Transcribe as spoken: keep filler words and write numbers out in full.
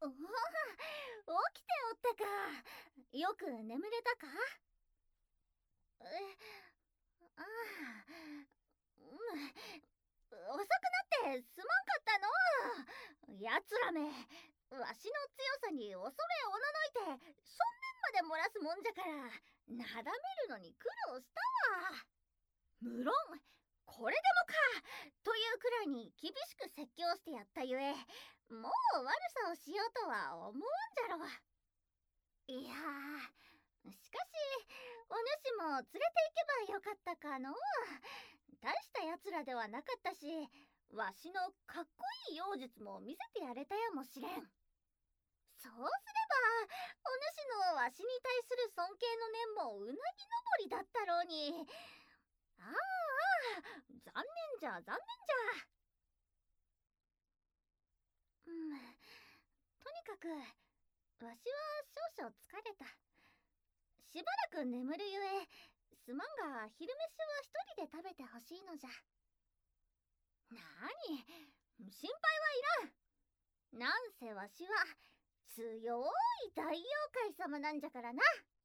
おお、起きておったか。よく眠れたか？え、ああ、うん、遅くなってすまんかったのう。やつらめ、わしの強さに恐れおののいて正面まで漏らすもんじゃから、なだめるのに苦労したわ。無論これでもかというくらいに厳しく説教してやったゆえ、もう悪さをしようとは思わんじゃろう。いやー、しかしお主も連れて行けばよかったかのう。大したやつらではなかったし、わしのかっこいい妖術も見せてやれたやもしれん。そうすればお主のわしに対する尊敬の念もうなぎ登りだったろうに。ああ、残念じゃ残念じゃ。うん、とにかくわしは少々疲れた。しばらく眠るゆえ、すまんが昼飯は一人で食べてほしいのじゃ。なに、心配はいらん。なんせわしは強い大妖怪様なんじゃからな。